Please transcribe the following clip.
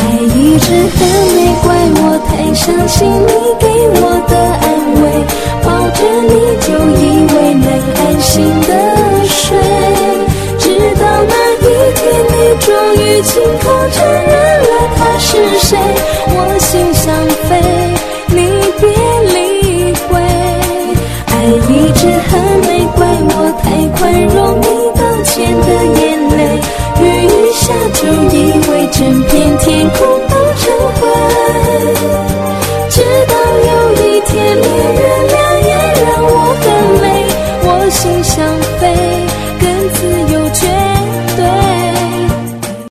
爱一直很美，怪我太相信你给我的安慰，抱着你就以为能安心的睡，直到那一天你终于亲口承认了他是谁。